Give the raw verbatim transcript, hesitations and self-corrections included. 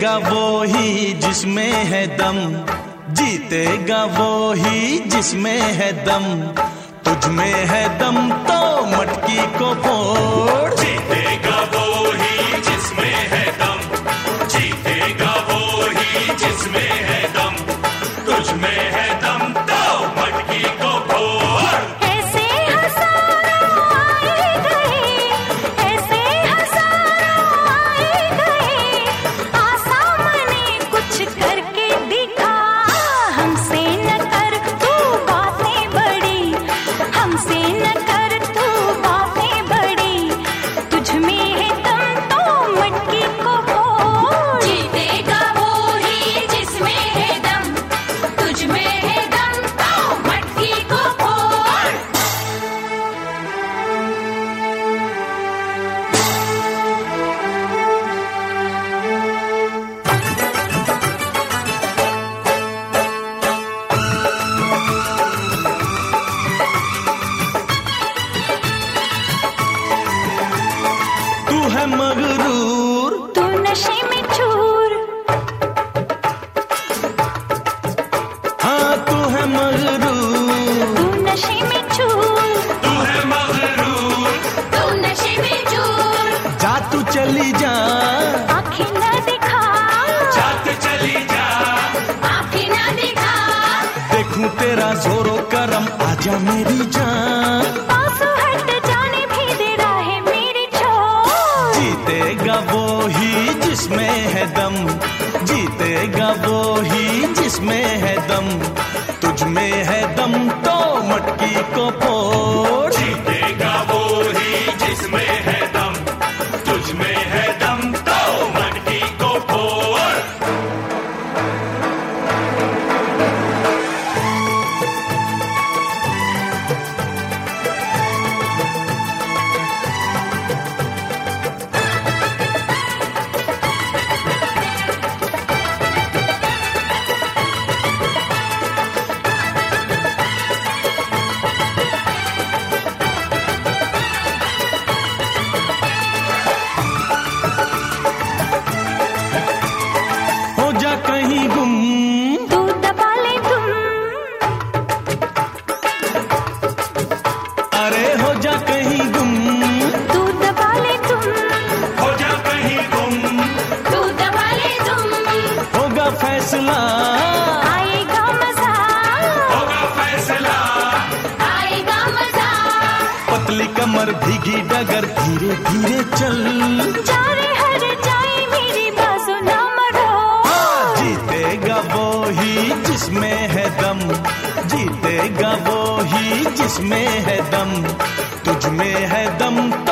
जीतेगा वो ही जिसमें है दम, जीतेगा वो ही जिसमें है दम, तुझ में है दम तो मटकी को फोड़। जीतेगा वो ही जिसमें है दम, जीतेगा वो ही जिसमें है दम, तुझ में है दम तो मटकी को फोड़। ऐसे हजारों आए गए, ऐसे हजारों आए गए, आसामने कुछ करके दिखा। हमसे न कर तू बातें बड़ी, हमसे न कर तू बातें बड़ी, तुझ में है दम तो मटकी को फोड़। जीतेगा वो ही जिसमें है दम, तुझ में है दम तो मटकी को फोड़। तू है मगरूर, तू नशे में चूर, हाँ तू है मगरूर, तू नशे में चूर, तू है मगरूर, तू नशे में चूर। जा तू चली जा, आँखें न दिखा, जात चली जा, आँखें न दिखा, देखूं तेरा जोरो करम, आजा मेरी जान। पास हट जाने भी दे रहा है मेरी छोड़। जीतेगा वो ही जिसमें है दम, जीतेगा वो ही जिसमें है दम, तुझ में है दम तो मटकी को फोड़। जीतेगा वो ही जिसमें है दम, तुझ में है दम तो मटकी को फोड़। हो जा कहीं गुम, तू दबा ले तुम, अरे हो जा कहीं गुम, तू दबा ले तुम, हो जा कहीं गुम, तू दबा ले तुम, होगा फैसला, आएगा मजा, होगा फैसला। आएगा मजा। पतली कमर भीगी डगर, धीरे धीरे चल। जा रे हर जाए मेरी बाजू ना मरो। जीतेगा वो ही जिसमें है दम, जीतेगा वो ही जिसमें है दम, तुझ में है दम